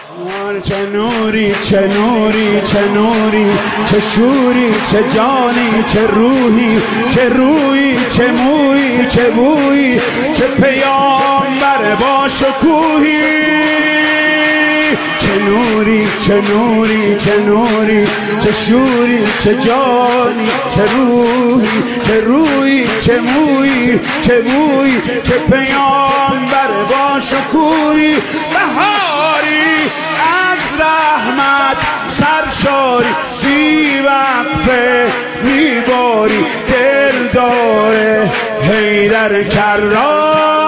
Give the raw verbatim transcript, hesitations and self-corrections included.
چه نوری چه نوری چه نوری چه شوری چه جانی چه روحی چه روی چه موی چه بوی چه پیامبر با شکوهی چه نوری چه نوری چه نوری چه شوری چه جانی چه روحی چه روی چه موی چه بوی چه پیامبر با شکوهی بهاری از رحمت سرشاری بی وقفه میباری دل داره حیدر کرار